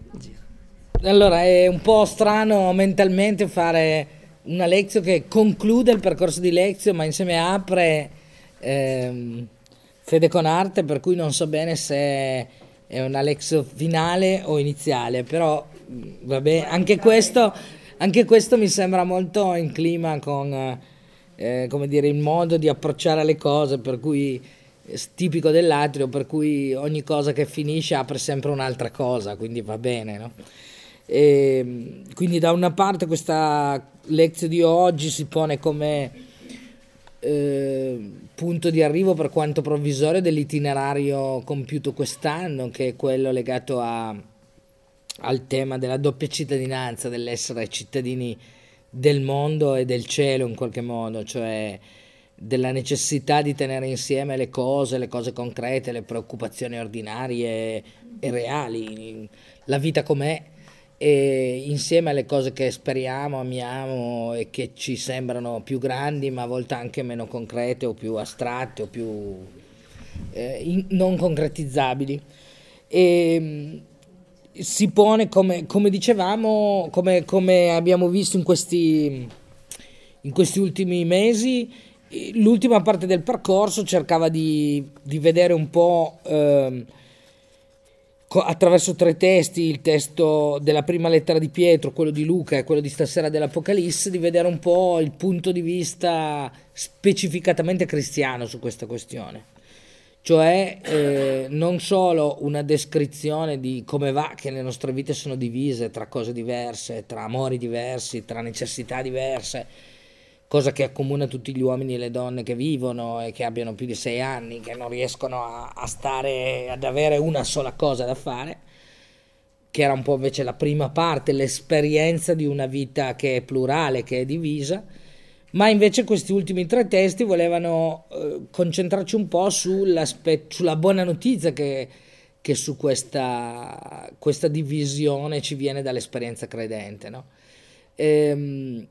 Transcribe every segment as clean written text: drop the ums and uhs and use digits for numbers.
Allora, è un po' strano mentalmente fare una lezione che conclude il percorso di lezione, ma insieme apre ehm, Fede con Arte, per cui non so bene se è una lezione finale o iniziale, però vabbè, anche questo mi sembra molto in clima con, come dire, il modo di approcciare le cose, per cui tipico dell'atrio, per cui ogni cosa che finisce apre sempre un'altra cosa, quindi va bene, no? E, quindi da una parte questa lezione di oggi si pone come punto di arrivo per quanto provvisorio dell'itinerario compiuto quest'anno, che è quello legato al tema della doppia cittadinanza, dell'essere cittadini del mondo e del cielo in qualche modo, cioè della necessità di tenere insieme le cose concrete, le preoccupazioni ordinarie e reali, la vita com'è, e insieme alle cose che speriamo, amiamo e che ci sembrano più grandi, ma a volte anche meno concrete o più astratte o più non concretizzabili. E si pone come dicevamo, come abbiamo visto in questi ultimi mesi, l'ultima parte del percorso cercava di vedere un po' attraverso tre testi, il testo della prima lettera di Pietro, quello di Luca e quello di stasera dell'Apocalisse, di vedere un po' il punto di vista specificatamente cristiano su questa questione. Cioè non solo una descrizione di come va che le nostre vite sono divise tra cose diverse, tra amori diversi, tra necessità diverse, cosa che accomuna tutti gli uomini e le donne che vivono e che abbiano più di 6 anni, che non riescono a stare, ad avere una sola cosa da fare, che era un po' invece la prima parte, l'esperienza di una vita che è plurale, che è divisa. Ma invece questi ultimi tre testi volevano concentrarci un po' sulla buona notizia che su questa divisione ci viene dall'esperienza credente, no? Ehm,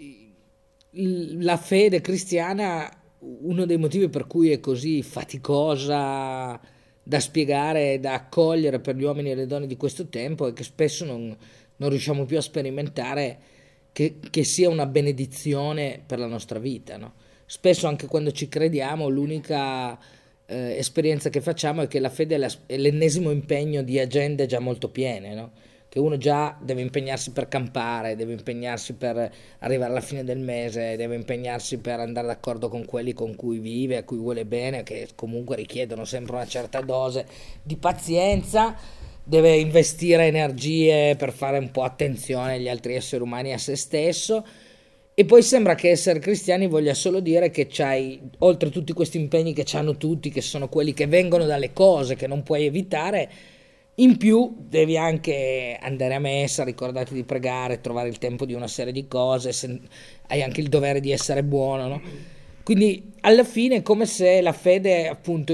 la fede cristiana, uno dei motivi per cui è così faticosa da spiegare e da accogliere per gli uomini e le donne di questo tempo, è che spesso non riusciamo più a sperimentare che sia una benedizione per la nostra vita, no? Spesso anche quando ci crediamo, l'unica esperienza che facciamo è che la fede è l'ennesimo impegno di agende già molto piene, no? Che uno già deve impegnarsi per campare, deve impegnarsi per arrivare alla fine del mese, deve impegnarsi per andare d'accordo con quelli con cui vive, a cui vuole bene, che comunque richiedono sempre una certa dose di pazienza, deve investire energie per fare un po' attenzione agli altri esseri umani e a se stesso. E poi sembra che essere cristiani voglia solo dire che c'hai, oltre tutti questi impegni che hanno tutti, che sono quelli che vengono dalle cose che non puoi evitare, in più devi anche andare a messa, ricordarti di pregare, trovare il tempo di una serie di cose, hai anche il dovere di essere buono, no? Quindi alla fine è come se la fede, appunto,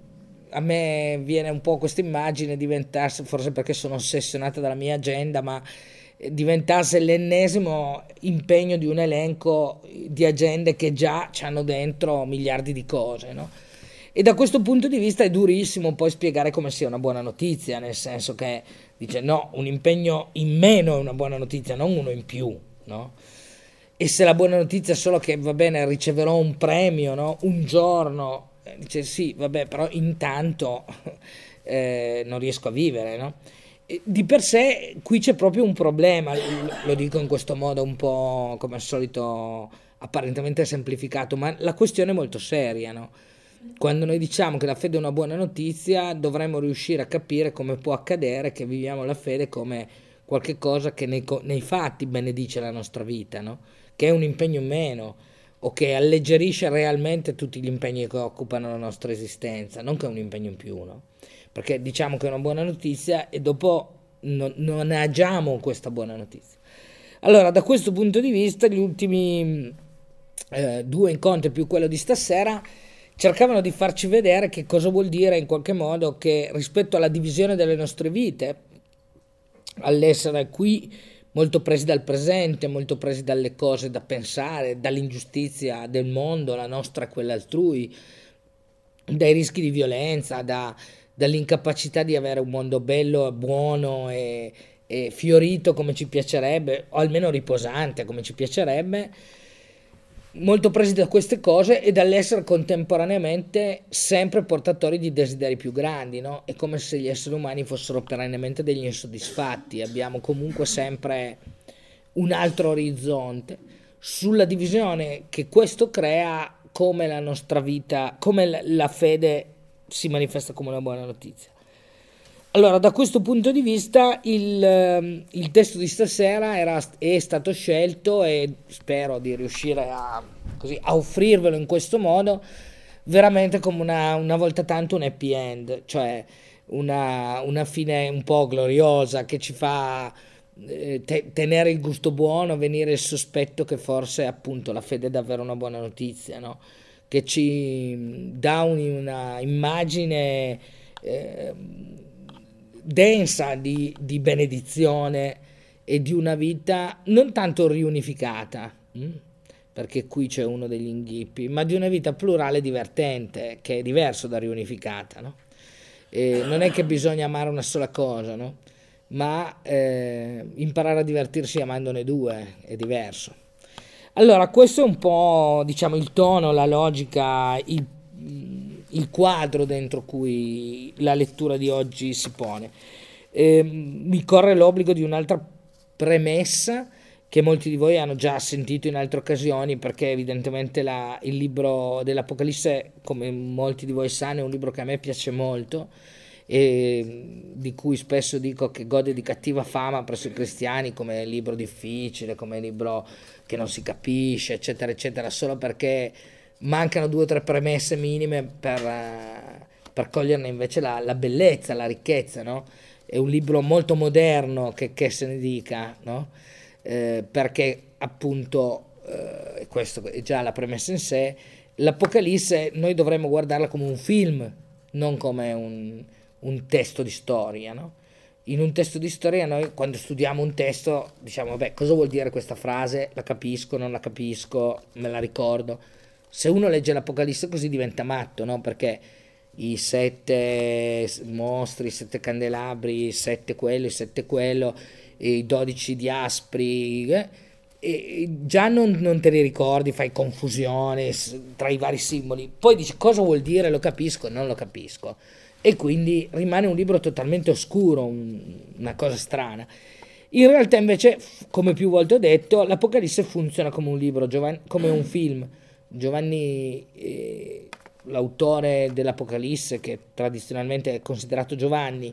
a me viene un po' questa immagine diventasse, forse perché sono ossessionata dalla mia agenda, ma diventasse l'ennesimo impegno di un elenco di agende che già hanno dentro miliardi di cose, no? E da questo punto di vista è durissimo poi spiegare come sia una buona notizia, nel senso che dice no, un impegno in meno è una buona notizia, non uno in più, no? E se la buona notizia è solo che va bene, riceverò un premio, no? Un giorno, dice sì, vabbè, però intanto non riesco a vivere, no? E di per sé qui c'è proprio un problema, lo dico in questo modo un po' come al solito apparentemente semplificato, ma la questione è molto seria, no? Quando noi diciamo che la fede è una buona notizia, dovremmo riuscire a capire come può accadere che viviamo la fede come qualche cosa che nei fatti benedice la nostra vita, no? Che è un impegno in meno o che alleggerisce realmente tutti gli impegni che occupano la nostra esistenza, non che è un impegno in più, no? Perché diciamo che è una buona notizia e dopo non agiamo questa buona notizia. Allora, da questo punto di vista, gli ultimi due incontri più quello di stasera cercavano di farci vedere che cosa vuol dire in qualche modo che rispetto alla divisione delle nostre vite, all'essere qui molto presi dal presente, molto presi dalle cose da pensare, dall'ingiustizia del mondo, la nostra e quella altrui, dai rischi di violenza, dall'incapacità di avere un mondo bello, buono fiorito come ci piacerebbe, o almeno riposante come ci piacerebbe, molto presi da queste cose e dall'essere contemporaneamente sempre portatori di desideri più grandi, no? È come se gli esseri umani fossero perennemente degli insoddisfatti, abbiamo comunque sempre un altro orizzonte sulla divisione che questo crea, come la nostra vita, come la fede si manifesta come una buona notizia. Allora, da questo punto di vista, il testo di stasera è stato scelto e spero di riuscire a offrirvelo in questo modo, veramente come una volta tanto un happy end, cioè una fine un po' gloriosa che ci fa tenere il gusto buono, venire il sospetto che forse appunto la fede è davvero una buona notizia, no? Che ci dà una immagine densa di benedizione e di una vita non tanto riunificata, perché qui c'è uno degli inghippi, ma di una vita plurale e divertente, che è diverso da riunificata, no? E non è che bisogna amare una sola cosa, no? Ma imparare a divertirsi amandone due è diverso. Allora, questo è un po', diciamo, il tono, la logica, il quadro dentro cui la lettura di oggi si pone. Mi corre l'obbligo di un'altra premessa che molti di voi hanno già sentito in altre occasioni, perché evidentemente il libro dell'Apocalisse, come molti di voi sanno, è un libro che a me piace molto e di cui spesso dico che gode di cattiva fama presso i cristiani come libro difficile, come libro che non si capisce, eccetera, eccetera, solo perché mancano 2 o 3 premesse minime per coglierne invece la bellezza, la ricchezza, no? È un libro molto moderno, che se ne dica, no? Perché appunto, questo è già la premessa in sé, l'Apocalisse noi dovremmo guardarla come un film, non come un testo di storia, no? In un testo di storia noi quando studiamo un testo diciamo, vabbè, cosa vuol dire questa frase? La capisco, non la capisco, me la ricordo. Se uno legge l'Apocalisse così diventa matto, no? Perché i 7 mostri, i 7 candelabri, 7 quello, i 12 diaspri, e già non te li ricordi, fai confusione tra i vari simboli. Poi dici cosa vuol dire, lo capisco, non lo capisco. E quindi rimane un libro totalmente oscuro, una cosa strana. In realtà invece, come più volte ho detto, l'Apocalisse funziona come un libro, come un film. Giovanni, l'autore dell'Apocalisse, che tradizionalmente è considerato Giovanni,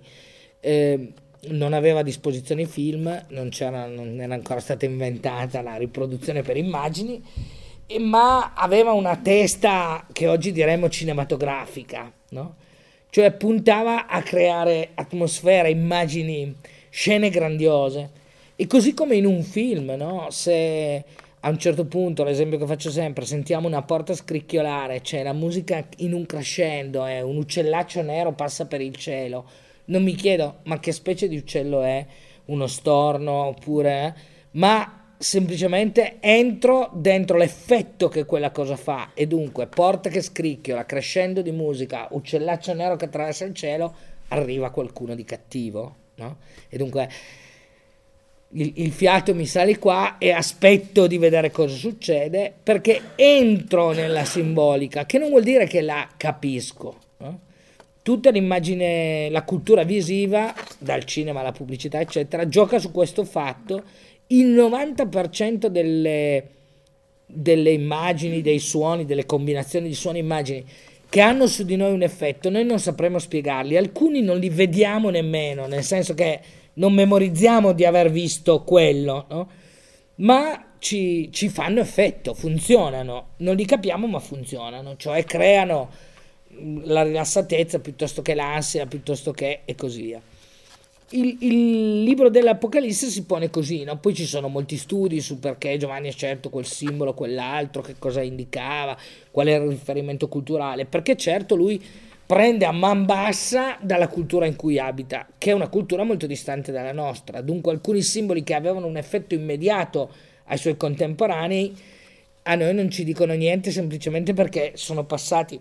non aveva a disposizione i film, non era ancora stata inventata la riproduzione per immagini, ma aveva una testa che oggi diremmo cinematografica, no? Cioè puntava a creare atmosfere, immagini, scene grandiose. E così come in un film, no? Se a un certo punto, l'esempio che faccio sempre, sentiamo una porta scricchiolare, c'è la musica in un crescendo, un uccellaccio nero passa per il cielo, non mi chiedo ma che specie di uccello è, uno storno oppure, ma semplicemente entro dentro l'effetto che quella cosa fa, e dunque porta che scricchiola, crescendo di musica, uccellaccio nero che attraversa il cielo, arriva qualcuno di cattivo, no? E dunque il fiato mi sale qua e aspetto di vedere cosa succede, perché entro nella simbolica, che non vuol dire che la capisco, no? Tutta l'immagine, la cultura visiva, dal cinema alla pubblicità eccetera, gioca su questo fatto. Il 90% delle immagini, dei suoni, delle combinazioni di suoni e immagini che hanno su di noi un effetto, noi non sapremo spiegarli, alcuni non li vediamo nemmeno, nel senso che non memorizziamo di aver visto quello, no? Ma ci fanno effetto, funzionano, non li capiamo ma funzionano, cioè creano la rilassatezza piuttosto che l'ansia, piuttosto che e così via. Il libro dell'Apocalisse si pone così, no? Poi ci sono molti studi su perché Giovanni ha scelto quel simbolo, quell'altro, che cosa indicava, qual era il riferimento culturale, perché certo lui prende a man bassa dalla cultura in cui abita, che è una cultura molto distante dalla nostra. Dunque alcuni simboli che avevano un effetto immediato ai suoi contemporanei a noi non ci dicono niente, semplicemente perché sono passati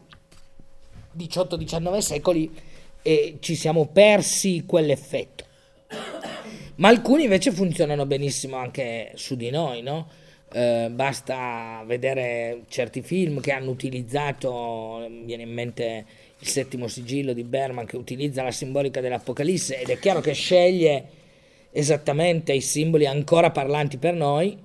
18-19 secoli e ci siamo persi quell'effetto. Ma alcuni invece funzionano benissimo anche su di noi, no? Basta vedere certi film che hanno utilizzato, mi viene in mente il Settimo Sigillo di Berman, che utilizza la simbolica dell'Apocalisse, ed è chiaro che sceglie esattamente i simboli ancora parlanti per noi,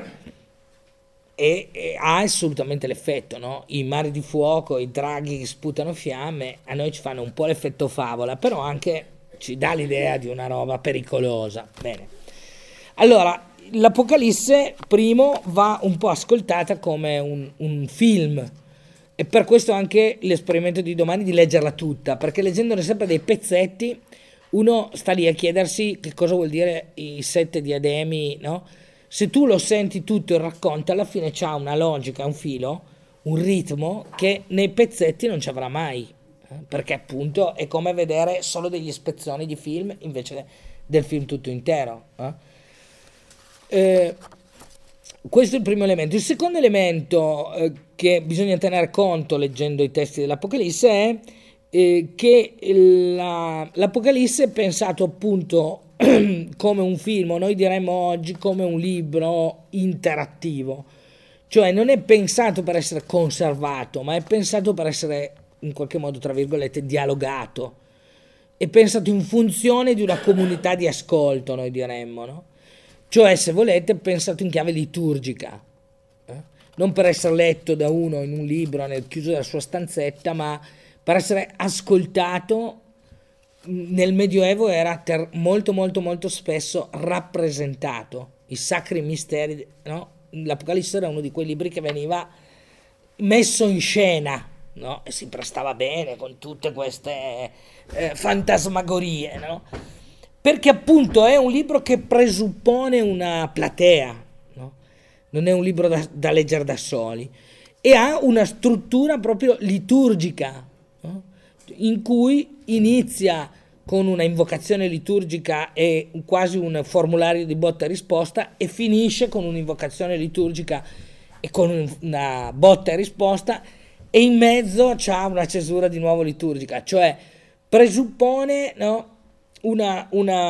e ha assolutamente l'effetto, no? I mari di fuoco, i draghi che sputano fiamme, a noi ci fanno un po' l'effetto favola, però anche ci dà l'idea di una roba pericolosa. Bene. Allora, l'Apocalisse, primo, va un po' ascoltata come un film, e per questo anche l'esperimento di domani di leggerla tutta, perché leggendone sempre dei pezzetti, uno sta lì a chiedersi che cosa vuol dire i 7 diademi, no? Se tu lo senti tutto il racconto, alla fine c'ha una logica, un filo, un ritmo che nei pezzetti non ci avrà mai, perché appunto è come vedere solo degli spezzoni di film invece del film tutto intero. Questo è il primo elemento. Il secondo elemento che bisogna tenere conto leggendo i testi dell'Apocalisse è che l'Apocalisse è pensato appunto come un film, o noi diremmo oggi come un libro interattivo, cioè non è pensato per essere conservato, ma è pensato per essere in qualche modo, tra virgolette, dialogato, è pensato in funzione di una comunità di ascolto, noi diremmo, no? Cioè, se volete, è pensato in chiave liturgica, non per essere letto da uno in un libro nel chiuso della sua stanzetta, ma per essere ascoltato. Nel Medioevo era molto molto molto spesso rappresentato, i sacri misteri, no? L'Apocalisse era uno di quei libri che veniva messo in scena, no? E si prestava bene con tutte queste fantasmagorie, no? Perché appunto è un libro che presuppone una platea, no? Non è un libro da leggere da soli, e ha una struttura proprio liturgica, no? In cui inizia con una invocazione liturgica e quasi un formulario di botta e risposta, e finisce con un'invocazione liturgica e con una botta e risposta, e in mezzo c'ha una cesura di nuovo liturgica, cioè presuppone, no, una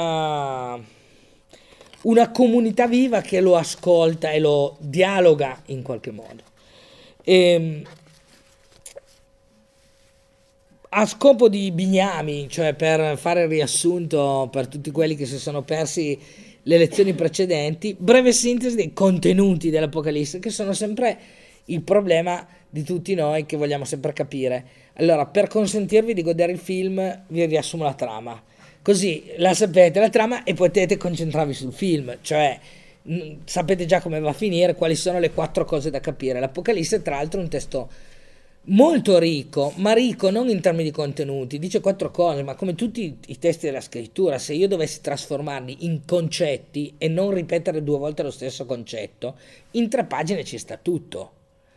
comunità viva che lo ascolta e lo dialoga in qualche modo. A scopo di bignami, cioè per fare il riassunto per tutti quelli che si sono persi le lezioni precedenti, breve sintesi dei contenuti dell'Apocalisse, che sono sempre il problema di tutti noi che vogliamo sempre capire. Allora, per consentirvi di godere il film, vi riassumo la trama. Così la sapete la trama e potete concentrarvi sul film, cioè sapete già come va a finire, quali sono le 4 cose da capire. L'Apocalisse, tra l'altro, è un testo molto ricco, ma ricco non in termini di contenuti, dice 4 cose, ma come tutti i testi della scrittura, se io dovessi trasformarli in concetti e non ripetere 2 volte lo stesso concetto, in 3 pagine ci sta tutto.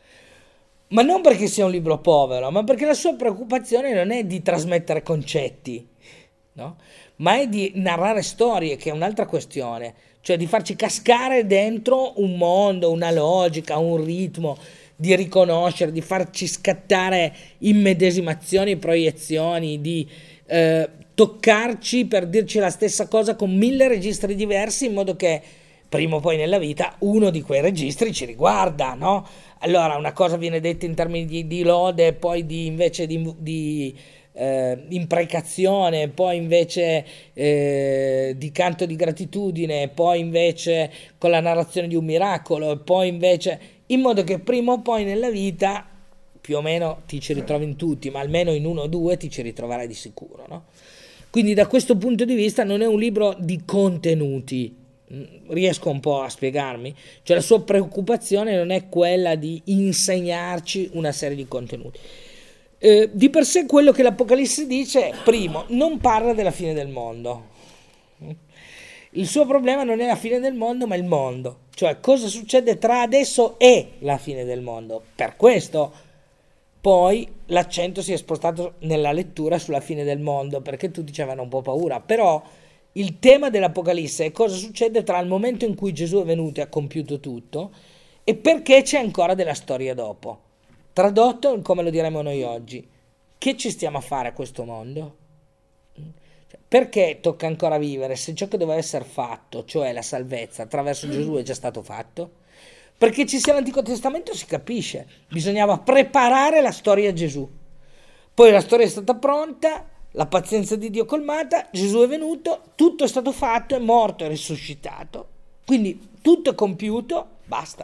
Ma non perché sia un libro povero, ma perché la sua preoccupazione non è di trasmettere concetti, no? Ma è di narrare storie, che è un'altra questione, cioè di farci cascare dentro un mondo, una logica, un ritmo, di riconoscere, di farci scattare immedesimazioni, proiezioni, di toccarci per dirci la stessa cosa con 1000 registri diversi, in modo che prima o poi nella vita uno di quei registri ci riguarda, no? Allora una cosa viene detta in termini di lode, poi invece di imprecazione, poi invece di canto di gratitudine, poi invece con la narrazione di un miracolo, e poi invece, in modo che prima o poi nella vita più o meno ti ci ritrovi in tutti, ma almeno in 1 o 2 ti ci ritroverai di sicuro, no? Quindi da questo punto di vista non è un libro di contenuti, riesco un po' a spiegarmi, cioè la sua preoccupazione non è quella di insegnarci una serie di contenuti. Di per sé quello che l'Apocalisse dice, primo, non parla della fine del mondo. Il suo problema non è la fine del mondo, ma il mondo, cioè cosa succede tra adesso e la fine del mondo. Per questo poi l'accento si è spostato nella lettura sulla fine del mondo, perché tutti ci avevano un po' paura, però il tema dell'Apocalisse è cosa succede tra il momento in cui Gesù è venuto e ha compiuto tutto e perché c'è ancora della storia dopo. Tradotto come lo diremo noi oggi, che ci stiamo a fare a questo mondo? Cioè, Perché tocca ancora vivere se ciò che doveva essere fatto, cioè la salvezza attraverso Gesù, è già stato fatto? Perché ci sia l'Antico Testamento si capisce, bisognava preparare la storia a Gesù. Poi la storia è stata pronta, la pazienza di Dio colmata, Gesù è venuto, tutto è stato fatto, è morto, è risuscitato. Quindi tutto è compiuto, basta.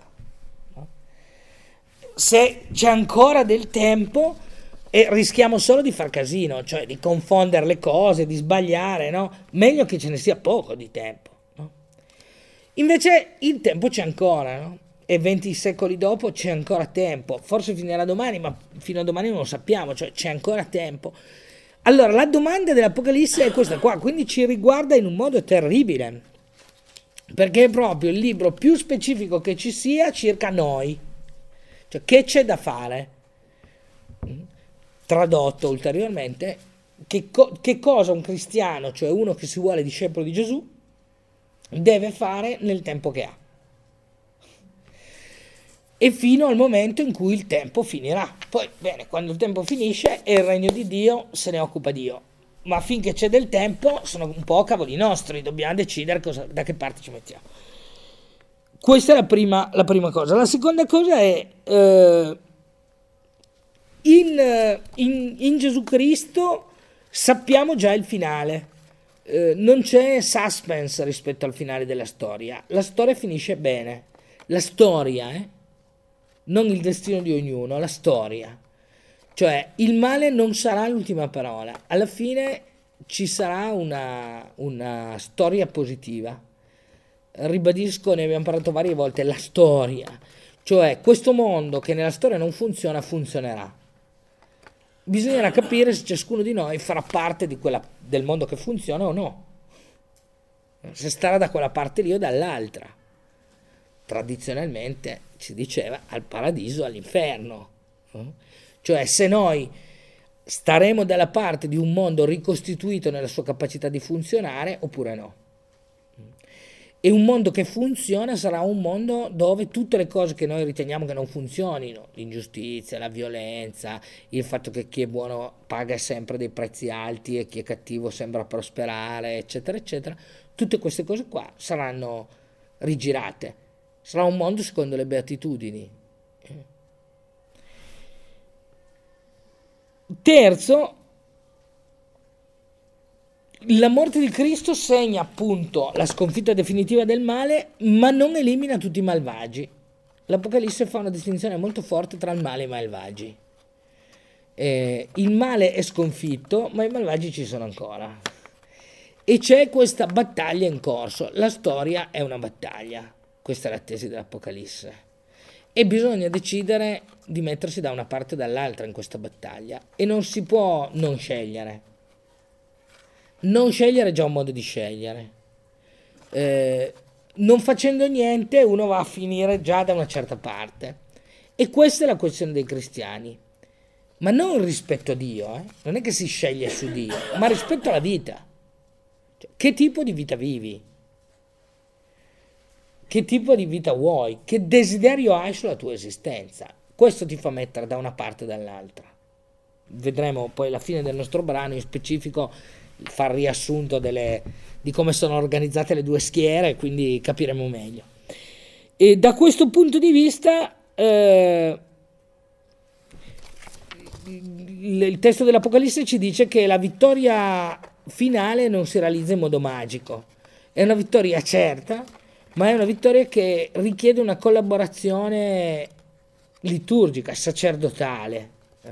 Se c'è ancora del tempo, e rischiamo solo di far casino, cioè di confondere le cose, di sbagliare, no? Meglio che ce ne sia poco di tempo, no? Invece il tempo c'è ancora, no? E 20 secoli dopo c'è ancora tempo, forse finirà domani, ma fino a domani non lo sappiamo, cioè c'è ancora tempo. Allora la domanda dell'Apocalisse è questa qua, quindi ci riguarda in un modo terribile, perché è proprio il libro più specifico che ci sia circa noi, cioè che c'è da fare. Tradotto ulteriormente, che cosa un cristiano, cioè uno che si vuole discepolo di Gesù, deve fare nel tempo che ha. E fino al momento in cui il tempo finirà. Poi, bene, quando il tempo finisce e il regno di Dio se ne occupa Dio. Ma finché c'è del tempo sono un po' cavoli nostri, dobbiamo decidere da che parte ci mettiamo. Questa è la prima cosa. La seconda cosa è in Gesù Cristo sappiamo già il finale. Non c'è suspense rispetto al finale della storia. La storia finisce bene. La storia, non il destino di ognuno, la storia. Cioè il male non sarà l'ultima parola. Alla fine ci sarà una storia positiva. Ribadisco, ne abbiamo parlato varie volte, la storia. Cioè questo mondo che nella storia non funziona, funzionerà. Bisognerà capire se ciascuno di noi farà parte del mondo che funziona o no. Se starà da quella parte lì o dall'altra. Tradizionalmente si diceva al paradiso o all'inferno. Cioè se noi staremo dalla parte di un mondo ricostituito nella sua capacità di funzionare oppure no. E un mondo che funziona sarà un mondo dove tutte le cose che noi riteniamo che non funzionino, l'ingiustizia, la violenza, il fatto che chi è buono paga sempre dei prezzi alti e chi è cattivo sembra prosperare, eccetera, eccetera, tutte queste cose qua saranno rigirate. Sarà un mondo secondo le beatitudini. Terzo, la morte di Cristo segna appunto la sconfitta definitiva del male, ma non elimina tutti i malvagi. L'Apocalisse fa una distinzione molto forte tra il male e i malvagi. Il male è sconfitto, ma i malvagi ci sono ancora. E c'è questa battaglia in corso. La storia è una battaglia. Questa è la tesi dell'Apocalisse. E bisogna decidere di mettersi da una parte o dall'altra in questa battaglia. E non si può non scegliere. Non scegliere è già un modo di scegliere. Non facendo niente uno va a finire già da una certa parte. E questa è la questione dei cristiani. Ma non rispetto a Dio, non è che si sceglie su Dio, ma rispetto alla vita. Cioè, che tipo di vita vivi? Che tipo di vita vuoi? Che desiderio hai sulla tua esistenza? Questo ti fa mettere da una parte o dall'altra. Vedremo poi alla fine del nostro brano in specifico far riassunto di come sono organizzate le due schiere, quindi capiremo meglio. E da questo punto di vista il testo dell'Apocalisse ci dice che la vittoria finale non si realizza in modo magico, è una vittoria certa, ma è una vittoria che richiede una collaborazione liturgica, sacerdotale.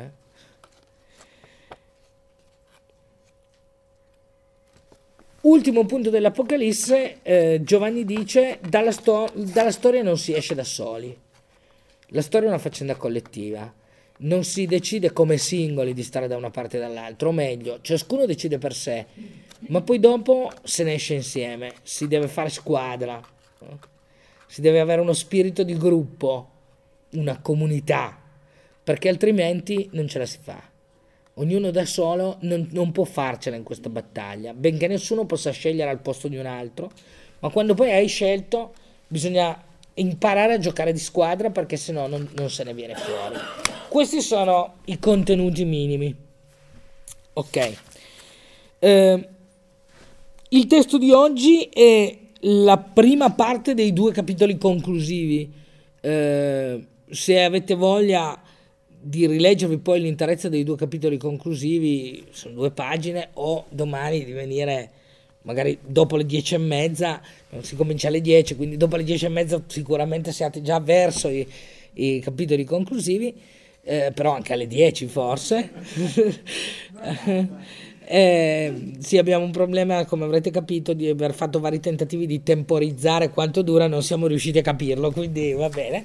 Ultimo punto dell'Apocalisse, Giovanni dice dalla storia non si esce da soli. La storia è una faccenda collettiva, non si decide come singoli di stare da una parte e dall'altra, o meglio, ciascuno decide per sé, ma poi dopo se ne esce insieme, si deve fare squadra, si deve avere uno spirito di gruppo, una comunità, perché altrimenti non ce la si fa. Ognuno da solo non può farcela in questa battaglia, benché nessuno possa scegliere al posto di un altro, ma quando poi hai scelto bisogna imparare a giocare di squadra, perché sennò non se ne viene fuori. Questi sono i contenuti minimi. Ok. Il testo di oggi è la prima parte dei 2 capitoli conclusivi. Se avete voglia di rileggervi poi l'interezza dei 2 capitoli conclusivi, sono 2 pagine, o domani di venire magari dopo le 10:30, si comincia alle 10, quindi dopo le 10:30 sicuramente siate già verso i capitoli conclusivi, però anche alle 10 forse. Sì, abbiamo un problema, come avrete capito, di aver fatto vari tentativi di temporizzare quanto dura, non siamo riusciti a capirlo, quindi va bene.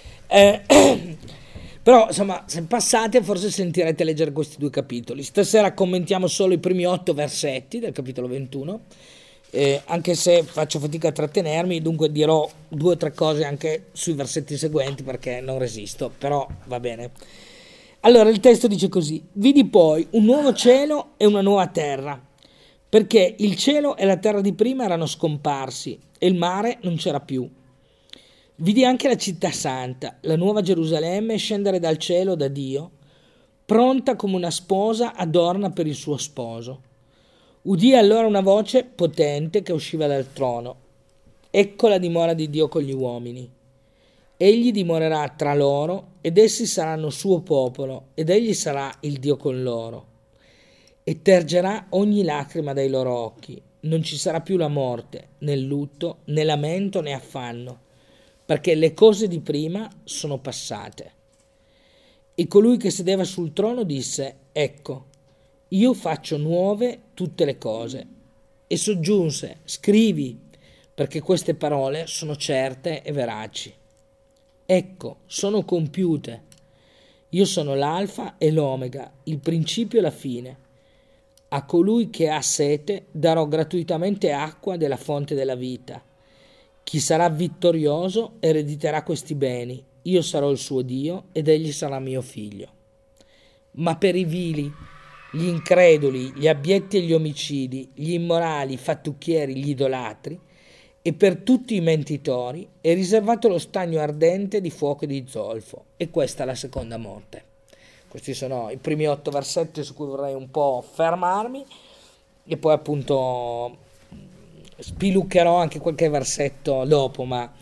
Però insomma, se passate forse sentirete leggere questi 2 capitoli. Stasera commentiamo solo i primi 8 versetti del capitolo 21, anche se faccio fatica a trattenermi, dunque dirò 2 o 3 cose anche sui versetti seguenti perché non resisto, però va bene. Allora il testo dice così: vidi poi un nuovo cielo e una nuova terra, perché il cielo e la terra di prima erano scomparsi e il mare non c'era più. Vidi anche la città santa, la nuova Gerusalemme, scendere dal cielo da Dio, pronta come una sposa adorna per il suo sposo. Udii allora una voce potente che usciva dal trono. Ecco la dimora di Dio con gli uomini. Egli dimorerà tra loro, ed essi saranno suo popolo, ed egli sarà il Dio con loro. E tergerà ogni lacrima dai loro occhi. Non ci sarà più la morte, né lutto, né lamento, né affanno, perché le cose di prima sono passate. E colui che sedeva sul trono disse: ecco, io faccio nuove tutte le cose. E soggiunse: scrivi, perché queste parole sono certe e veraci. Ecco, sono compiute. Io sono l'alfa e l'omega, il principio e la fine. A colui che ha sete darò gratuitamente acqua della fonte della vita. Chi sarà vittorioso erediterà questi beni. Io sarò il suo Dio ed egli sarà mio figlio. Ma per i vili, gli increduli, gli abietti e gli omicidi, gli immorali, i fattucchieri, gli idolatri, e per tutti i mentitori è riservato lo stagno ardente di fuoco e di zolfo, e questa è la seconda morte. Questi sono i primi 8 versetti su cui vorrei un po' fermarmi, e poi appunto spiluccherò anche qualche versetto dopo, ma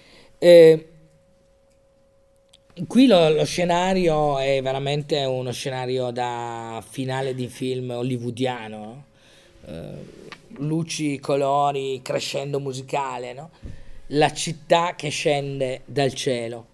qui lo scenario è veramente uno scenario da finale di film hollywoodiano, no? Luci, colori, crescendo musicale, no? La città che scende dal cielo.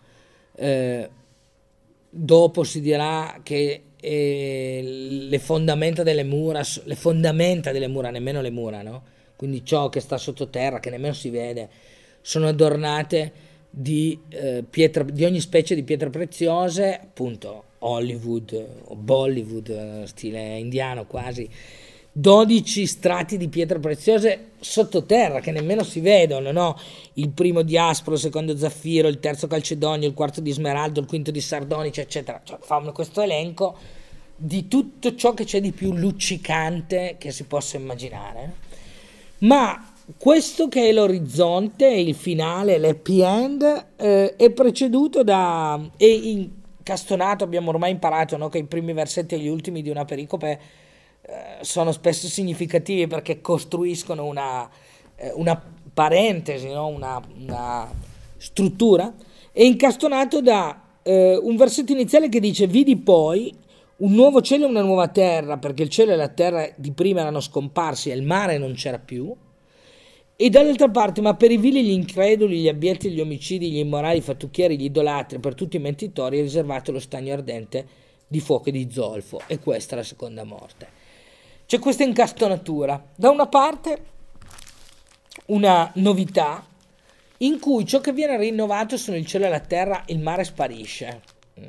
Dopo si dirà che le fondamenta delle mura, nemmeno le mura, no? Quindi ciò che sta sottoterra, che nemmeno si vede, sono adornate di pietre, di ogni specie di pietre preziose, appunto Hollywood o Bollywood, stile indiano quasi. 12 strati di pietre preziose sottoterra che nemmeno si vedono, no? Il primo di aspro, il secondo zaffiro, il terzo calcedonio, il quarto di smeraldo, il quinto di sardonice, eccetera. Cioè, fanno questo elenco di tutto ciò che c'è di più luccicante che si possa immaginare. Ma questo che è l'orizzonte, il finale, l'happy end, è preceduto da... è incastonato, abbiamo ormai imparato, no? Che i primi versetti e gli ultimi di una pericope sono spesso significativi perché costruiscono una parentesi, no? una struttura. È incastonato da un versetto iniziale che dice: vidi poi un nuovo cielo e una nuova terra, perché il cielo e la terra di prima erano scomparsi e il mare non c'era più. E dall'altra parte: ma per i vili, gli increduli, gli abietti, gli omicidi, gli immorali, i fattucchieri, gli idolatri, per tutti i mentitori è riservato lo stagno ardente di fuoco e di zolfo. E questa è la seconda morte. C'è questa incastonatura. Da una parte una novità in cui ciò che viene rinnovato sono il cielo e la terra, il mare sparisce.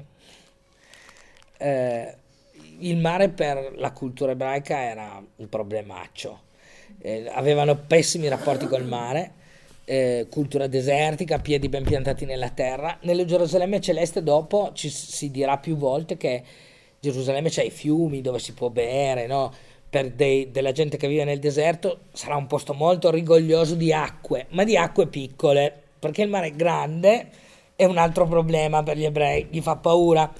Il mare per la cultura ebraica era un problemaccio. Avevano pessimi rapporti col mare, cultura desertica, piedi ben piantati nella terra. Nelle Gerusalemme celeste dopo si dirà più volte che Gerusalemme c'ha i fiumi dove si può bere, no? Per della gente che vive nel deserto sarà un posto molto rigoglioso di acque, ma di acque piccole, perché il mare è grande è un altro problema per gli ebrei, gli fa paura.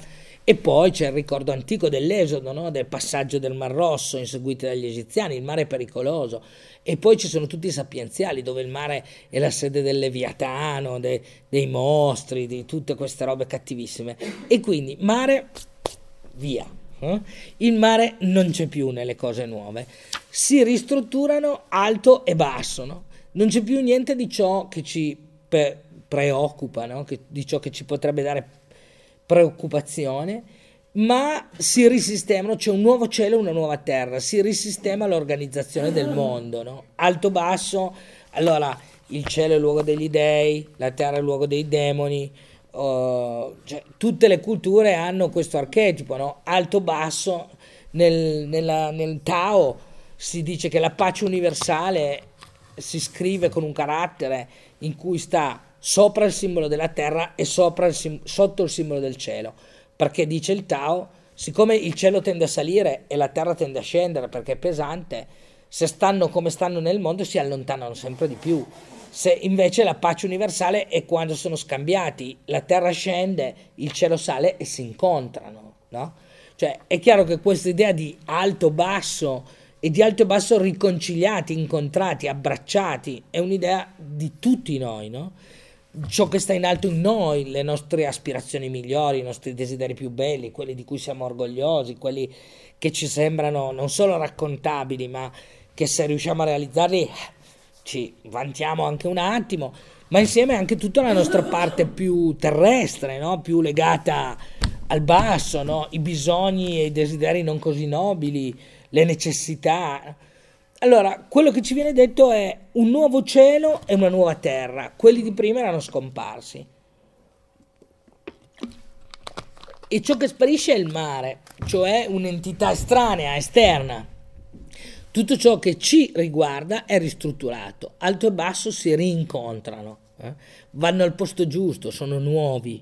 E poi c'è il ricordo antico dell'Esodo, no? Del passaggio del Mar Rosso inseguiti dagli egiziani, il mare è pericoloso. E poi ci sono tutti i sapienziali, dove il mare è la sede del Leviatano, dei mostri, di tutte queste robe cattivissime. E quindi mare, via. Il mare non c'è più nelle cose nuove. Si ristrutturano alto e basso, no? Non c'è più niente di ciò che ci preoccupa, no? Di ciò che ci potrebbe dare preoccupazione, ma si risistemano, c'è un nuovo cielo e una nuova terra, si risistema l'organizzazione del mondo, no? Alto basso, allora il cielo è il luogo degli dei, la terra è il luogo dei demoni, cioè, tutte le culture hanno questo archetipo, no? Alto basso, nel Tao si dice che la pace universale si scrive con un carattere in cui sta sopra il simbolo della terra e sotto il simbolo del cielo, perché dice il Tao, siccome il cielo tende a salire e la terra tende a scendere perché è pesante, se stanno come stanno nel mondo si allontanano sempre di più. Se invece la pace universale è quando sono scambiati, la terra scende, il cielo sale e si incontrano, no? Cioè è chiaro che questa idea di alto-basso e di alto e basso riconciliati, incontrati, abbracciati, è un'idea di tutti noi, no? Ciò che sta in alto in noi, le nostre aspirazioni migliori, i nostri desideri più belli, quelli di cui siamo orgogliosi, quelli che ci sembrano non solo raccontabili, ma che se riusciamo a realizzarli ci vantiamo anche un attimo, ma insieme anche tutta la nostra parte più terrestre, no? Più legata al basso, no? I bisogni e i desideri non così nobili, le necessità. Allora, quello che ci viene detto è un nuovo cielo e una nuova terra. Quelli di prima erano scomparsi. E ciò che sparisce è il mare, cioè un'entità estranea, esterna. Tutto ciò che ci riguarda è ristrutturato. Alto e basso si rincontrano, vanno al posto giusto, sono nuovi.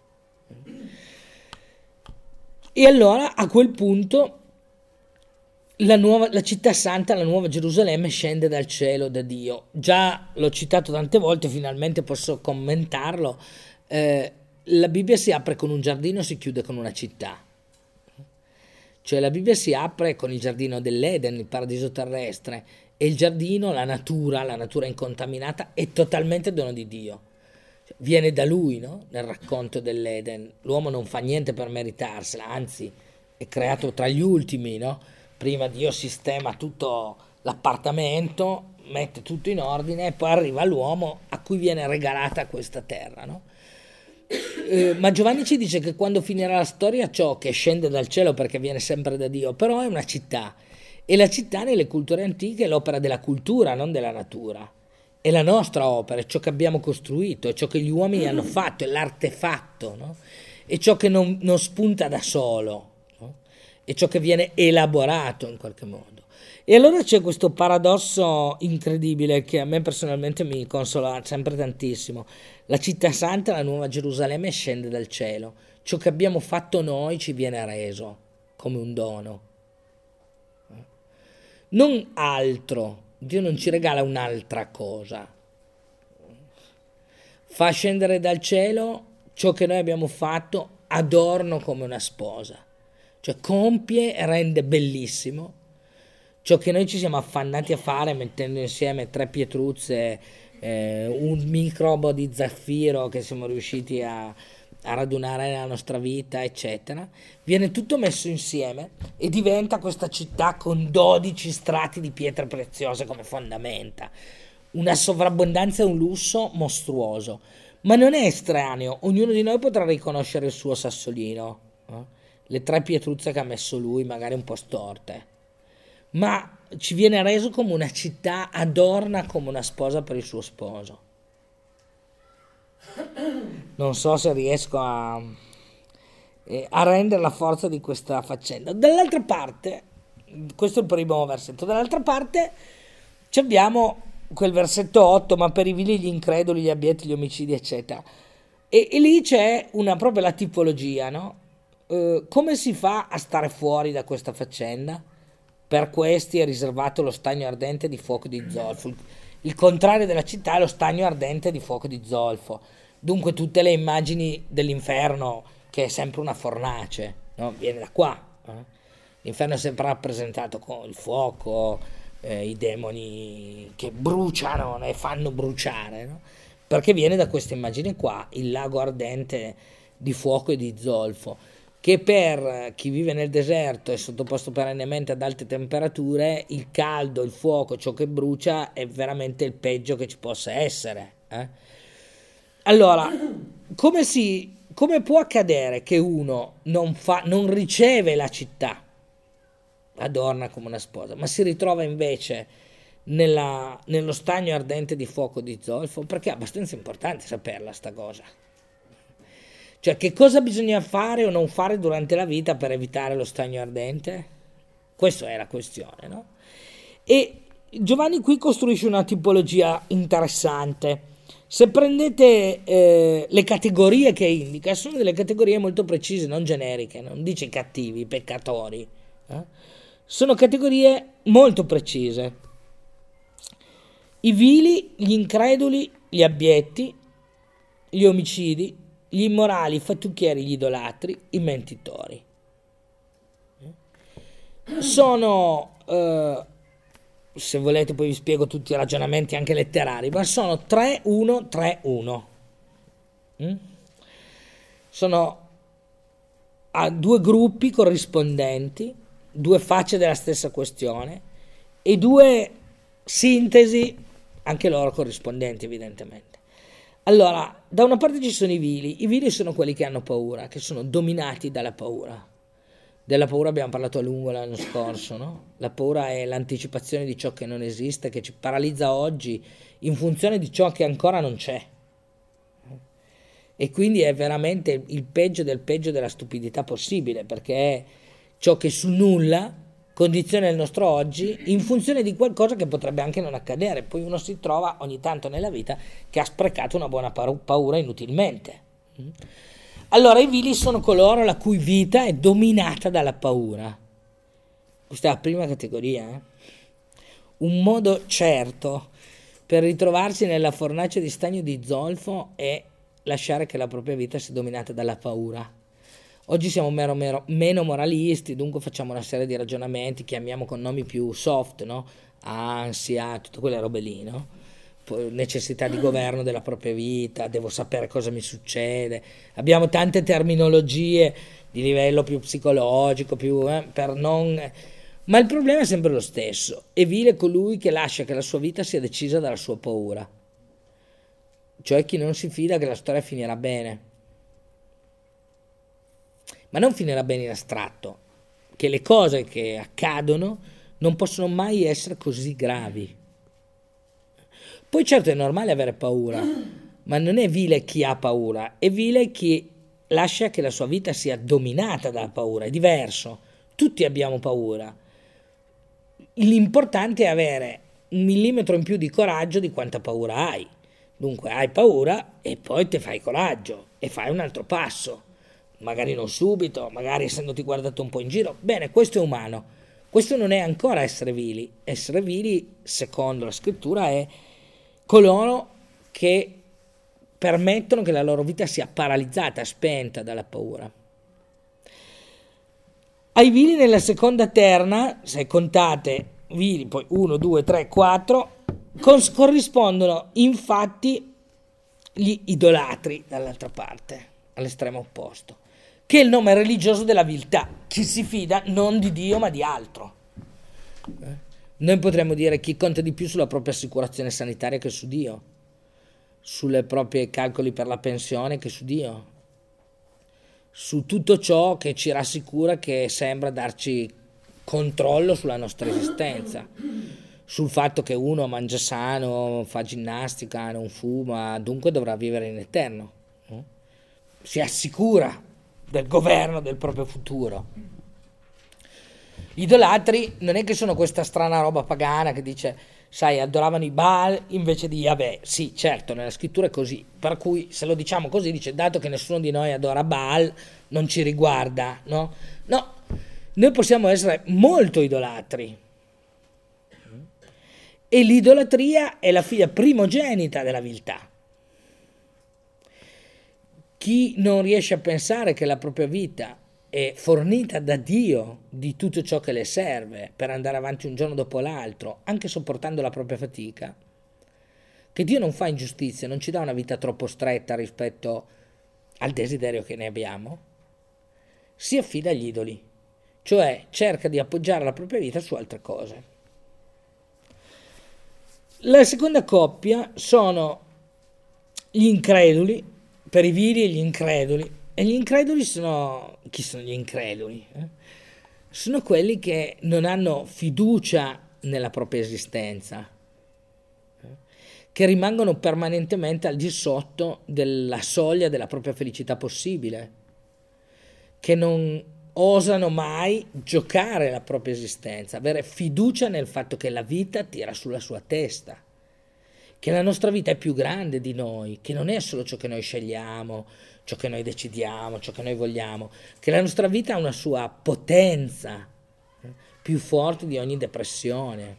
E allora, a quel punto, la città santa, la nuova Gerusalemme, scende dal cielo da Dio. Già l'ho citato tante volte, finalmente posso commentarlo. La Bibbia si apre con un giardino e si chiude con una città. Cioè la Bibbia si apre con il giardino dell'Eden, il paradiso terrestre, e il giardino, la natura incontaminata, è totalmente dono di Dio. Cioè, viene da lui, no? Nel racconto dell'Eden. L'uomo non fa niente per meritarsela, anzi è creato tra gli ultimi, no? Prima Dio sistema tutto l'appartamento, mette tutto in ordine e poi arriva l'uomo a cui viene regalata questa terra, no? Ma Giovanni ci dice che quando finirà la storia ciò che scende dal cielo, perché viene sempre da Dio, però è una città, e la città nelle culture antiche è l'opera della cultura, non della natura, è la nostra opera, è ciò che abbiamo costruito, è ciò che gli uomini hanno fatto, è l'artefatto, no? È ciò che non spunta da solo, no? È ciò che viene elaborato in qualche modo. E allora c'è questo paradosso incredibile che a me personalmente mi consola sempre tantissimo. La città santa, la nuova Gerusalemme, scende dal cielo. Ciò che abbiamo fatto noi ci viene reso come un dono. Non altro. Dio non ci regala un'altra cosa. Fa scendere dal cielo ciò che noi abbiamo fatto adorno come una sposa. Cioè compie e rende bellissimo ciò che noi ci siamo affannati a fare mettendo insieme 3 pietruzze, un microbo di zaffiro che siamo riusciti a radunare nella nostra vita, eccetera. Viene tutto messo insieme e diventa questa città con 12 strati di pietre preziose come fondamenta. Una sovrabbondanza e un lusso mostruoso. Ma non è estraneo, ognuno di noi potrà riconoscere il suo sassolino, le 3 pietruzze che ha messo lui, magari un po' storte. Ma ci viene reso come una città adorna come una sposa per il suo sposo. Non so se riesco a rendere la forza di questa faccenda. Dall'altra parte, questo è il primo versetto, dall'altra parte abbiamo quel versetto 8, ma per i vili, gli increduli, gli abieti, gli omicidi, eccetera. E lì c'è proprio la tipologia, no? Come si fa a stare fuori da questa faccenda? Per questi è riservato lo stagno ardente di fuoco di zolfo. Il contrario della città è lo stagno ardente di fuoco di zolfo. Dunque tutte le immagini dell'inferno che è sempre una fornace, no? Viene da qua. L'inferno è sempre rappresentato con il fuoco, i demoni che bruciano e fanno bruciare, no? Perché viene da questa immagine qua, il lago ardente di fuoco e di zolfo, che per chi vive nel deserto è sottoposto perennemente ad alte temperature, il caldo, il fuoco, ciò che brucia è veramente il peggio che ci possa essere. Allora, come può accadere che uno non riceve la città, adorna come una sposa, ma si ritrova invece nello stagno ardente di fuoco di zolfo? Perché è abbastanza importante saperla sta cosa. Cioè, che cosa bisogna fare o non fare durante la vita per evitare lo stagno ardente? Questa è la questione, no? E Giovanni qui costruisce una tipologia interessante. Se prendete le categorie che indica, sono delle categorie molto precise, non generiche, non dice cattivi, peccatori. Sono categorie molto precise. I vili, gli increduli, gli abietti, gli omicidi, gli immorali, i fattucchieri, gli idolatri, i mentitori. Sono, se volete poi vi spiego tutti i ragionamenti anche letterari, ma sono 3-1-3-1. Sono a due gruppi corrispondenti, due facce della stessa questione e due sintesi, anche loro corrispondenti evidentemente. Allora, da una parte ci sono i vili sono quelli che hanno paura, che sono dominati dalla paura. Della paura abbiamo parlato a lungo l'anno scorso, no? La paura è l'anticipazione di ciò che non esiste, che ci paralizza oggi in funzione di ciò che ancora non c'è. E quindi è veramente il peggio della stupidità possibile, perché è ciò che sul nulla condiziona il nostro oggi in funzione di qualcosa che potrebbe anche non accadere. Poi uno si trova ogni tanto nella vita che ha sprecato una buona paura inutilmente. Allora i vili sono coloro la cui vita è dominata dalla paura. Questa è la prima categoria. Un modo certo per ritrovarsi nella fornace di stagno di zolfo è lasciare che la propria vita sia dominata dalla paura. Oggi siamo meno moralisti, dunque facciamo una serie di ragionamenti, chiamiamo con nomi più soft, no? Ansia, tutte quelle robe lì, no? Necessità di governo della propria vita, devo sapere cosa mi succede. Abbiamo tante terminologie di livello più psicologico, per non... Ma il problema è sempre lo stesso. È vile colui che lascia che la sua vita sia decisa dalla sua paura. Cioè chi non si fida che la storia finirà bene. Ma non finirà bene in astratto, che le cose che accadono non possono mai essere così gravi. Poi certo è normale avere paura, ma non è vile chi ha paura, è vile chi lascia che la sua vita sia dominata dalla paura, è diverso. Tutti abbiamo paura. L'importante è avere 1 millimetro in più di coraggio di quanta paura hai. Dunque hai paura e poi te fai coraggio e fai un altro passo. Magari non subito, magari essendoti guardato un po' in giro. Bene, questo è umano. Questo non è ancora essere vili. Essere vili, secondo la scrittura, è coloro che permettono che la loro vita sia paralizzata, spenta dalla paura. Ai vili nella seconda terna, se contate vili, poi 1, 2, 3, 4, corrispondono infatti gli idolatri dall'altra parte, all'estremo opposto, che è il nome religioso della viltà, chi si fida non di Dio ma di altro. Noi potremmo dire chi conta di più sulla propria assicurazione sanitaria che su Dio, sulle proprie calcoli per la pensione che su Dio, su tutto ciò che ci rassicura, che sembra darci controllo sulla nostra esistenza, sul fatto che uno mangia sano, fa ginnastica, non fuma, dunque dovrà vivere in eterno, si assicura del governo del proprio futuro. Gli idolatri non è che sono questa strana roba pagana che dice, sai, adoravano i Baal invece di Yahweh. Sì, certo, nella scrittura è così, per cui se lo diciamo così dice, dato che nessuno di noi adora Baal, non ci riguarda, no? No, noi possiamo essere molto idolatri e l'idolatria è la figlia primogenita della viltà. Chi non riesce a pensare che la propria vita è fornita da Dio di tutto ciò che le serve per andare avanti un giorno dopo l'altro, anche sopportando la propria fatica, che Dio non fa ingiustizia, non ci dà una vita troppo stretta rispetto al desiderio che ne abbiamo, si affida agli idoli, cioè cerca di appoggiare la propria vita su altre cose. La seconda coppia sono gli increduli, per i vili e gli increduli. E gli increduli sono... Chi sono gli increduli? Sono quelli che non hanno fiducia nella propria esistenza, che rimangono permanentemente al di sotto della soglia della propria felicità possibile, che non osano mai giocare la propria esistenza, avere fiducia nel fatto che la vita tira sulla sua testa, che la nostra vita è più grande di noi, che non è solo ciò che noi scegliamo, ciò che noi decidiamo, ciò che noi vogliamo, che la nostra vita ha una sua potenza più forte di ogni depressione.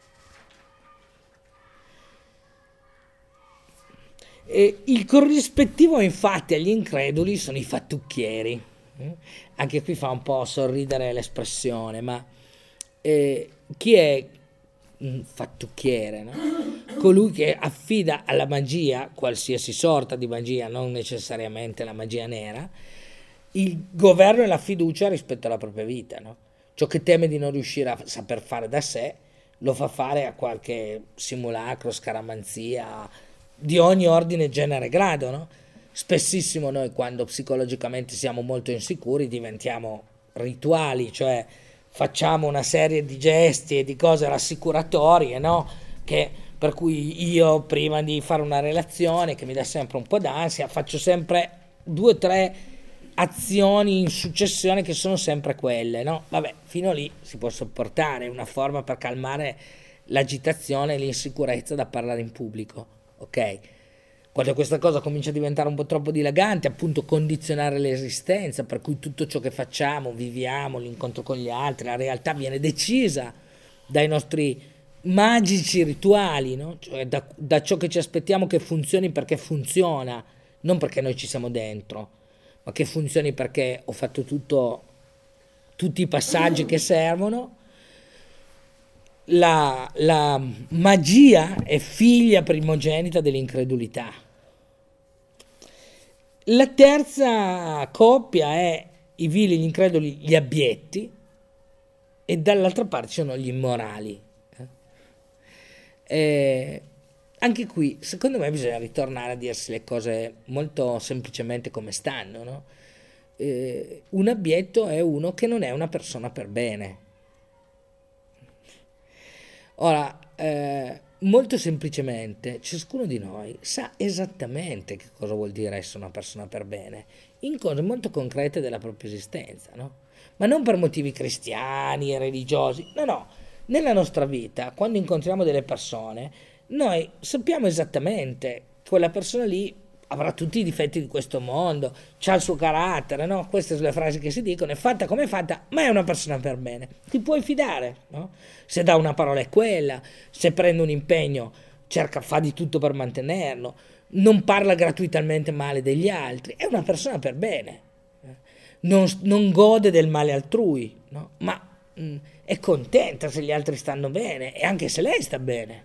E il corrispettivo infatti agli increduli sono i fattucchieri. Anche qui fa un po' sorridere l'espressione, ma chi è un fattucchiere, no? Colui che affida alla magia, qualsiasi sorta di magia, non necessariamente la magia nera, il governo e la fiducia rispetto alla propria vita, no? Ciò che teme di non riuscire a saper fare da sé lo fa fare a qualche simulacro, scaramanzia di ogni ordine, genere e grado, no? Spessissimo noi, quando psicologicamente siamo molto insicuri, diventiamo rituali, cioè facciamo una serie di gesti e di cose rassicuratorie, no? Per cui io, prima di fare una relazione che mi dà sempre un po' d'ansia, faccio sempre 2 o 3 azioni in successione che sono sempre quelle, no? Vabbè, fino lì si può sopportare, è una forma per calmare l'agitazione e l'insicurezza da parlare in pubblico, ok? Quando questa cosa comincia a diventare un po' troppo dilagante, appunto condizionare l'esistenza, per cui tutto ciò che facciamo, viviamo, l'incontro con gli altri, la realtà viene decisa dai nostri magici rituali, no? Cioè da ciò che ci aspettiamo che funzioni perché funziona, non perché noi ci siamo dentro, ma che funzioni perché ho fatto tutti i passaggi che servono. La magia è figlia primogenita dell'incredulità. La terza coppia è i vili, gli increduli, gli abietti, e dall'altra parte sono gli immorali. Anche qui, secondo me, bisogna ritornare a dirsi le cose molto semplicemente come stanno, no? Un abietto è uno che non è una persona per bene. Ora, molto semplicemente, ciascuno di noi sa esattamente che cosa vuol dire essere una persona per bene, in cose molto concrete della propria esistenza, no? Ma non per motivi cristiani e religiosi, no. Nella nostra vita, quando incontriamo delle persone, noi sappiamo esattamente che quella persona lì avrà tutti i difetti di questo mondo, c'ha il suo carattere, no? Queste sono le frasi che si dicono, è fatta come è fatta, ma è una persona per bene. Ti puoi fidare, no? Se dà una parola è quella, se prende un impegno fa di tutto per mantenerlo, non parla gratuitamente male degli altri, è una persona per bene. Non gode del male altrui, no? Ma è contenta se gli altri stanno bene e anche se lei sta bene.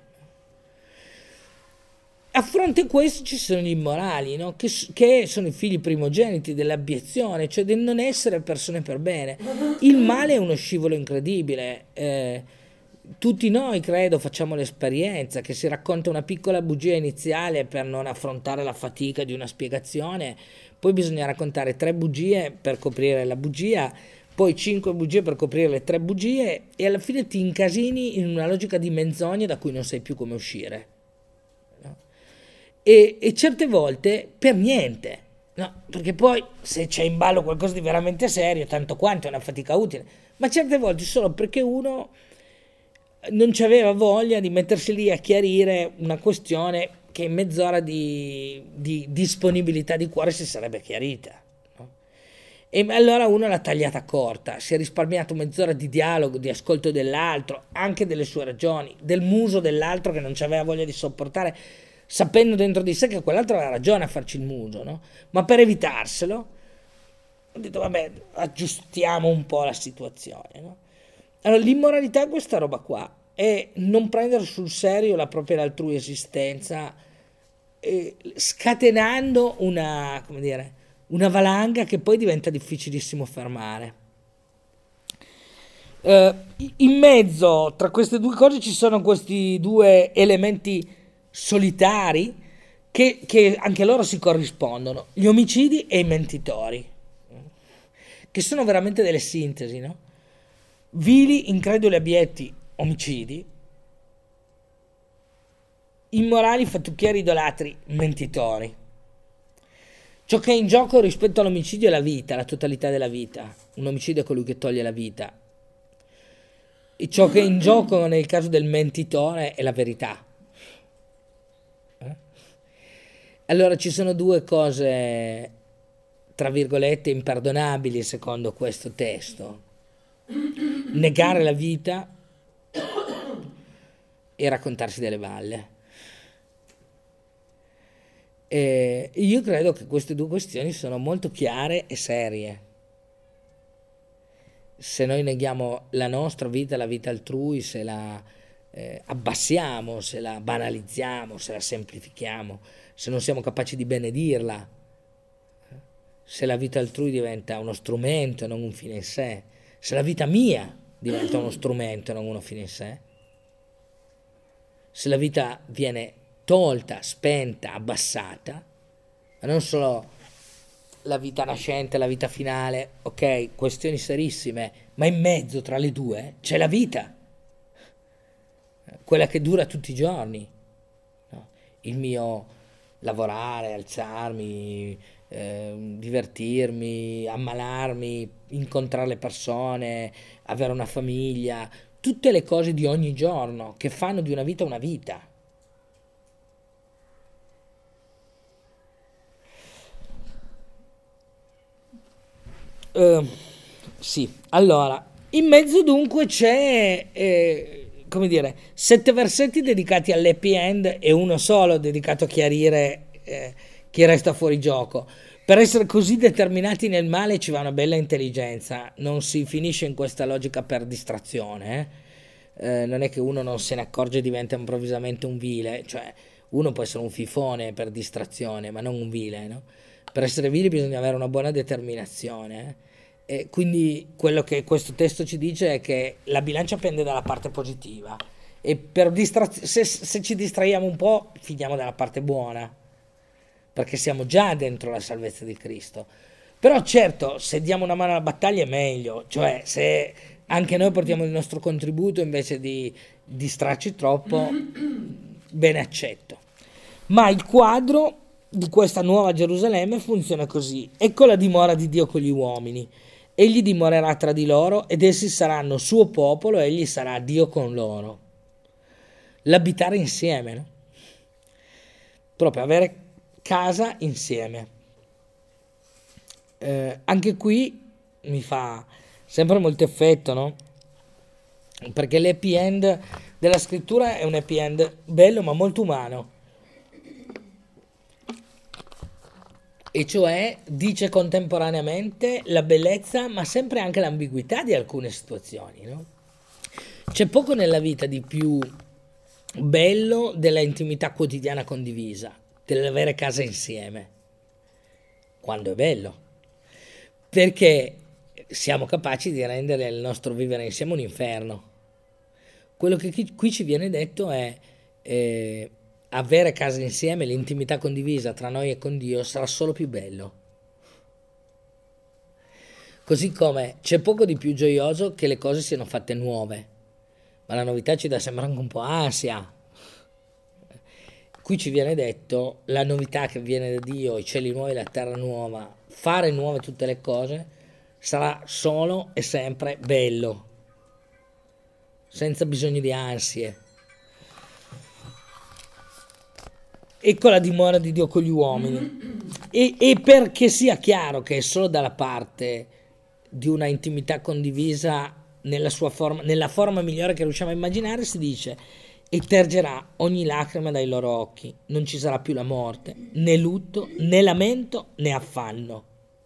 A fronte a questo ci sono gli immorali, no? che sono i figli primogeniti dell'abiezione, cioè del non essere persone per bene. Il male è uno scivolo incredibile. Tutti noi, credo, facciamo l'esperienza che si racconta una piccola bugia iniziale per non affrontare la fatica di una spiegazione, poi bisogna raccontare 3 bugie per coprire la bugia, poi 5 bugie per coprire le 3 bugie, e alla fine ti incasini in una logica di menzogne da cui non sai più come uscire. E certe volte per niente, no? Perché poi se c'è in ballo qualcosa di veramente serio, tanto quanto è una fatica utile, ma certe volte solo perché uno non c'aveva voglia di mettersi lì a chiarire una questione che in mezz'ora di disponibilità di cuore si sarebbe chiarita, no? E allora uno l'ha tagliata corta, si è risparmiato mezz'ora di dialogo, di ascolto dell'altro, anche delle sue ragioni, del muso dell'altro che non c'aveva voglia di sopportare. sapendo dentro di sé che quell'altro aveva ragione a farci il muso, no? Ma per evitarselo ho detto vabbè, aggiustiamo un po' la situazione, no? Allora l'immoralità è questa roba qua, è non prendere sul serio la propria e l'altrui esistenza, scatenando una, come dire, una valanga che poi diventa difficilissimo fermare. In mezzo tra queste due cose ci sono questi due elementi solitari che anche loro si corrispondono, gli omicidi e i mentitori, che sono veramente delle sintesi, no? Vili, increduli, abietti omicidi, immorali, fattucchieri, idolatri, mentitori. Ciò che è in gioco rispetto all'omicidio è la vita, la totalità della vita. Un omicidio è colui che toglie la vita. E ciò che è in gioco nel caso del mentitore è la verità. Allora ci sono due cose, tra virgolette, imperdonabili secondo questo testo. Negare la vita e raccontarsi delle balle. E io credo che queste due questioni sono molto chiare e serie. Se noi neghiamo la nostra vita, la vita altrui, se la abbassiamo, se la banalizziamo, se la semplifichiamo, se non siamo capaci di benedirla, se la vita altrui diventa uno strumento e non un fine in sé, se la vita mia diventa uno strumento e non uno fine in sé, se la vita viene tolta, spenta, abbassata, ma non solo la vita nascente, la vita finale, ok, questioni serissime, ma in mezzo tra le due c'è la vita, quella che dura tutti i giorni, no? Il mio lavorare, alzarmi, divertirmi, ammalarmi, incontrare le persone, avere una famiglia, tutte le cose di ogni giorno che fanno di una vita una vita. Sì, allora, in mezzo dunque c'è, come dire, 7 versetti dedicati all'happy end e uno solo dedicato a chiarire chi resta fuori gioco. Per essere così determinati nel male ci va una bella intelligenza, non si finisce in questa logica per distrazione, non è che uno non se ne accorge e diventa improvvisamente un vile, cioè uno può essere un fifone per distrazione, ma non un vile, no? Per essere vili bisogna avere una buona determinazione, E quindi quello che questo testo ci dice è che la bilancia pende dalla parte positiva e se ci distraiamo un po' finiamo dalla parte buona, perché siamo già dentro la salvezza di Cristo. Però certo, se diamo una mano alla battaglia è meglio, cioè se anche noi portiamo il nostro contributo invece di distrarci troppo, bene, accetto. Ma il quadro di questa nuova Gerusalemme funziona così: ecco la dimora di Dio con gli uomini, egli dimorerà tra di loro ed essi saranno suo popolo e egli sarà Dio con loro. L'abitare insieme, no? Proprio avere casa insieme. Anche qui mi fa sempre molto effetto, no? Perché l'happy end della scrittura è un happy end bello ma molto umano, e cioè dice contemporaneamente la bellezza ma sempre anche l'ambiguità di alcune situazioni, no? C'è poco nella vita di più bello della intimità quotidiana condivisa, dell'avere casa insieme, quando è bello, perché siamo capaci di rendere il nostro vivere insieme un inferno. Quello che qui ci viene detto è avere casa insieme, l'intimità condivisa tra noi e con Dio sarà solo più bello. Così come c'è poco di più gioioso che le cose siano fatte nuove, ma la novità ci dà sempre anche un po' ansia. Qui ci viene detto la novità che viene da Dio, i cieli nuovi e la terra nuova, fare nuove tutte le cose, sarà solo e sempre bello, senza bisogno di ansie. Ecco la dimora di Dio con gli uomini. E perché sia chiaro che è solo dalla parte di una intimità condivisa nella sua forma, nella forma migliore che riusciamo a immaginare, si dice: e tergerà ogni lacrima dai loro occhi. Non ci sarà più la morte, né lutto, né lamento, né affanno.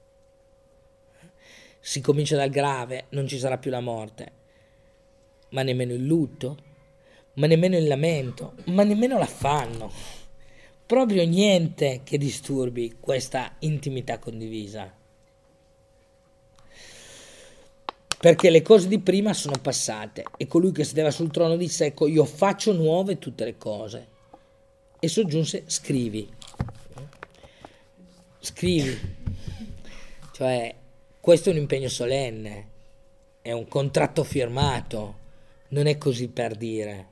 Si comincia dal grave, non ci sarà più la morte, ma nemmeno il lutto, ma nemmeno il lamento, ma nemmeno l'affanno. Proprio niente che disturbi questa intimità condivisa. Perché le cose di prima sono passate e colui che sedeva sul trono disse: ecco, io faccio nuove tutte le cose. E soggiunse: scrivi. Scrivi. Cioè, questo è un impegno solenne, è un contratto firmato, non è così per dire.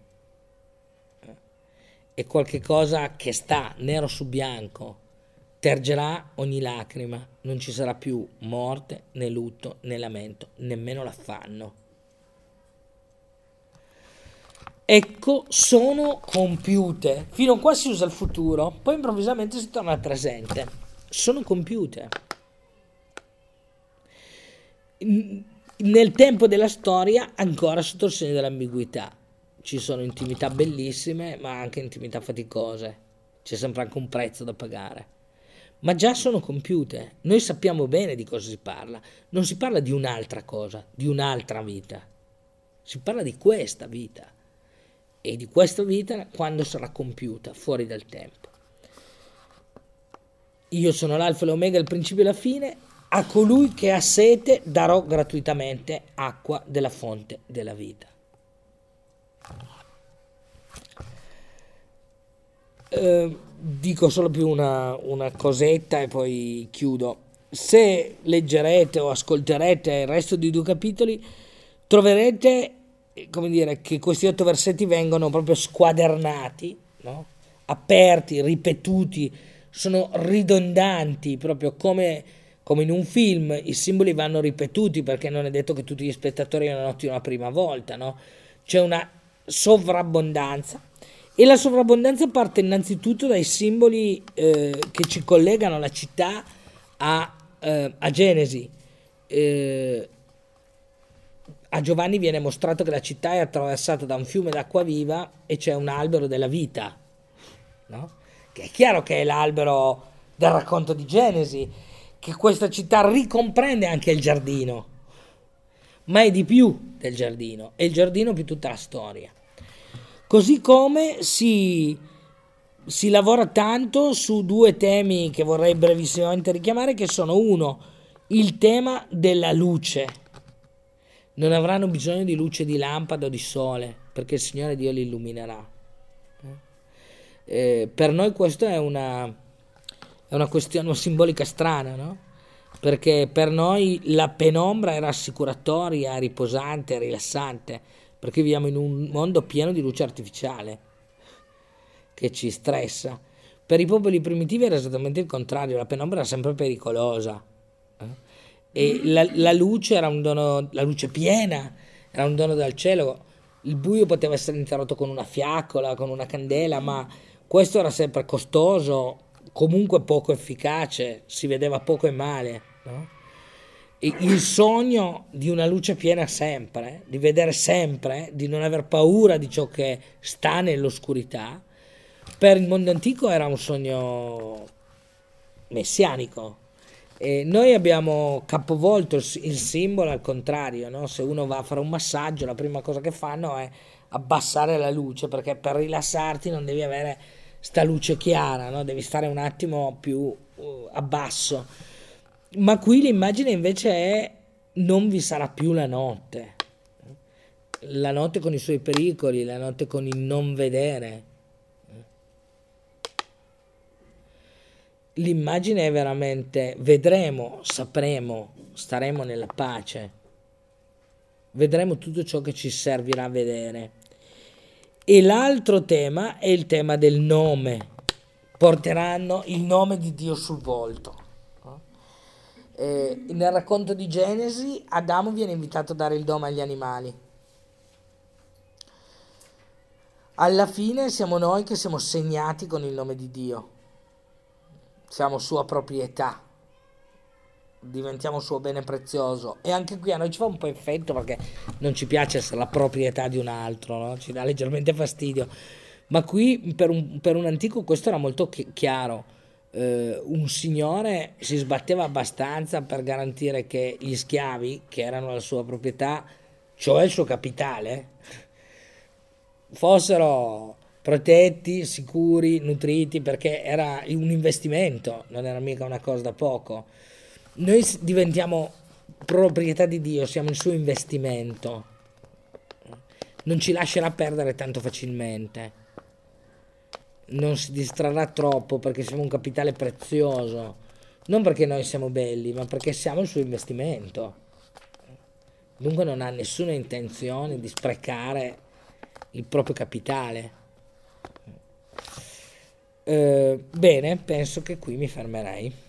È qualche cosa che sta nero su bianco. Tergerà ogni lacrima, non ci sarà più morte, né lutto, né lamento, nemmeno l'affanno. Ecco, sono compiute. Fino a qua si usa il futuro, poi improvvisamente si torna al presente. Sono compiute. Nel tempo della storia, ancora sotto il segno dell'ambiguità. Ci sono intimità bellissime, ma anche intimità faticose. C'è sempre anche un prezzo da pagare. Ma già sono compiute. Noi sappiamo bene di cosa si parla. Non si parla di un'altra cosa, di un'altra vita. Si parla di questa vita. E di questa vita quando sarà compiuta, fuori dal tempo. Io sono l'alfa e l'omega, il principio e la fine. A colui che ha sete darò gratuitamente acqua della fonte della vita. Dico solo più una cosetta e poi chiudo. Se leggerete o ascolterete il resto di 2 capitoli, troverete, come dire, che questi 8 versetti vengono proprio squadernati, no? Aperti, ripetuti, sono ridondanti, proprio come in un film. I simboli vanno ripetuti perché non è detto che tutti gli spettatori lo notino la prima volta, no? C'è una sovrabbondanza. E la sovrabbondanza parte innanzitutto dai simboli che ci collegano alla città a Genesi. A Giovanni viene mostrato che la città è attraversata da un fiume d'acqua viva e c'è un albero della vita, no? Che è chiaro che è l'albero del racconto di Genesi, che questa città ricomprende anche il giardino, ma è di più del giardino, è il giardino più tutta la storia. Così come si lavora tanto su 2 temi che vorrei brevissimamente richiamare, che sono: uno, il tema della luce. Non avranno bisogno di luce di lampada o di sole, perché il Signore Dio li illuminerà. Per noi questo è una questione simbolica strana, no? Perché per noi la penombra è rassicuratoria, riposante, rilassante, perché viviamo in un mondo pieno di luce artificiale che ci stressa. Per i popoli primitivi era esattamente il contrario, la penombra era sempre pericolosa. E la luce era un dono, la luce piena era un dono dal cielo. Il buio poteva essere interrotto con una fiaccola, con una candela, ma questo era sempre costoso, comunque poco efficace, si vedeva poco e male, no? E il sogno di una luce piena sempre, di vedere sempre, di non aver paura di ciò che sta nell'oscurità, per il mondo antico era un sogno messianico. E noi abbiamo capovolto il simbolo al contrario, no? Se uno va a fare un massaggio, la prima cosa che fanno è abbassare la luce, perché per rilassarti non devi avere sta luce chiara, no? Devi stare un attimo più a basso. Ma qui l'immagine invece è: non vi sarà più la notte con i suoi pericoli, la notte con il non vedere. L'immagine è veramente: vedremo, sapremo, staremo nella pace, vedremo tutto ciò che ci servirà a vedere. E l'altro tema è il tema del nome. Porteranno il nome di Dio sul volto. Nel racconto di Genesi, Adamo viene invitato a dare il nome agli animali. Alla fine siamo noi che siamo segnati con il nome di Dio. Siamo sua proprietà. diventiamo suo bene prezioso. E anche qui a noi ci fa un po' effetto perché non ci piace essere la proprietà di un altro, no? Ci dà leggermente fastidio. Ma qui per un antico questo era molto chiaro. Un signore si sbatteva abbastanza per garantire che gli schiavi, che erano la sua proprietà, cioè il suo capitale, fossero protetti, sicuri, nutriti, perché era un investimento, non era mica una cosa da poco. Noi diventiamo proprietà di Dio, siamo il suo investimento. Non ci lascerà perdere tanto facilmente. Non si distrarrà troppo perché siamo un capitale prezioso. Non perché noi siamo belli, ma perché siamo il suo investimento. Dunque non ha nessuna intenzione di sprecare il proprio capitale. Bene, penso che qui mi fermerei.